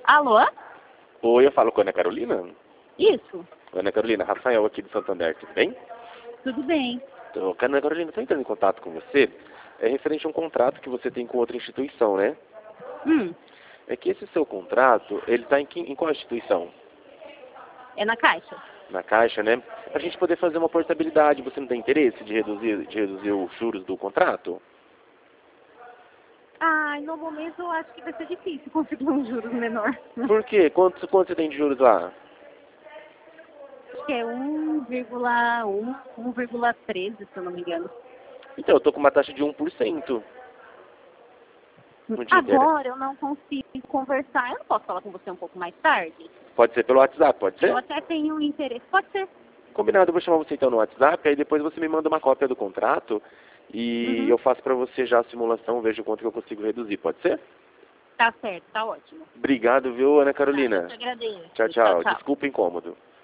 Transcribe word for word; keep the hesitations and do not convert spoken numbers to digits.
Alô? Oi, eu falo com a Ana Carolina? Isso. Ana Carolina, Rafael aqui do Santander, tudo bem? Tudo bem. Então, Ana Carolina, estou entrando em contato com você. É referente a um contrato que você tem com outra instituição, né? Hum, É que esse seu contrato, ele está em, que- em qual instituição? é na Caixa. Na Caixa, né? Para a gente poder fazer uma portabilidade, você não tem interesse de reduzir, de reduzir os juros do contrato? Ai, no momento eu acho que vai ser difícil conseguir um juros menor. Por quê? Quanto, quanto você tem de juros lá? Acho que é um vírgula um, um vírgula treze, se eu não me engano. Então, eu estou com uma taxa de um por cento. No dia inteiro. Agora eu não consigo conversar. Eu não posso falar com você um pouco mais tarde? Pode ser pelo WhatsApp, pode ser? Eu até tenho interesse. Pode ser. Combinado, eu vou chamar você então no WhatsApp, aí depois você me manda uma cópia do contrato e Uhum. eu faço pra você já a simulação, vejo quanto que eu consigo reduzir, pode ser? Tá certo, tá ótimo. Obrigado, viu, Ana Tá, eu Carolina? te agradeço. Tchau, tchau. Desculpa o incômodo.